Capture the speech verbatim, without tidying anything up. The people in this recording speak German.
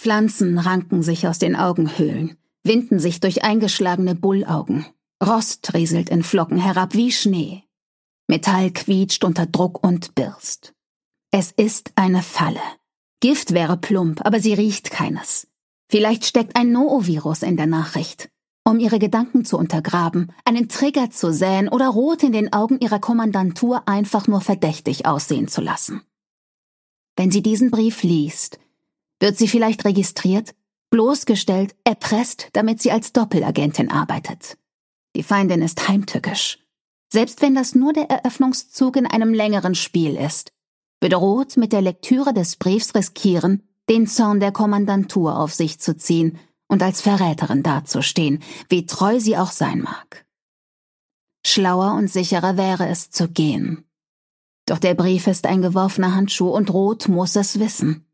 Pflanzen ranken sich aus den Augenhöhlen, winden sich durch eingeschlagene Bullaugen. Rost rieselt in Flocken herab wie Schnee. Metall quietscht unter Druck und birst. Es ist eine Falle. Gift wäre plump, aber sie riecht keines. Vielleicht steckt ein Noovirus in der Nachricht, um ihre Gedanken zu untergraben, einen Trigger zu säen oder Rot in den Augen ihrer Kommandantur einfach nur verdächtig aussehen zu lassen. Wenn sie diesen Brief liest, wird sie vielleicht registriert, bloßgestellt, erpresst, damit sie als Doppelagentin arbeitet. Die Feindin ist heimtückisch. Selbst wenn das nur der Eröffnungszug in einem längeren Spiel ist, würde Roth mit der Lektüre des Briefs riskieren, den Zorn der Kommandantur auf sich zu ziehen und als Verräterin dazustehen, wie treu sie auch sein mag. Schlauer und sicherer wäre es zu gehen. Doch der Brief ist ein geworfener Handschuh und Roth muss es wissen.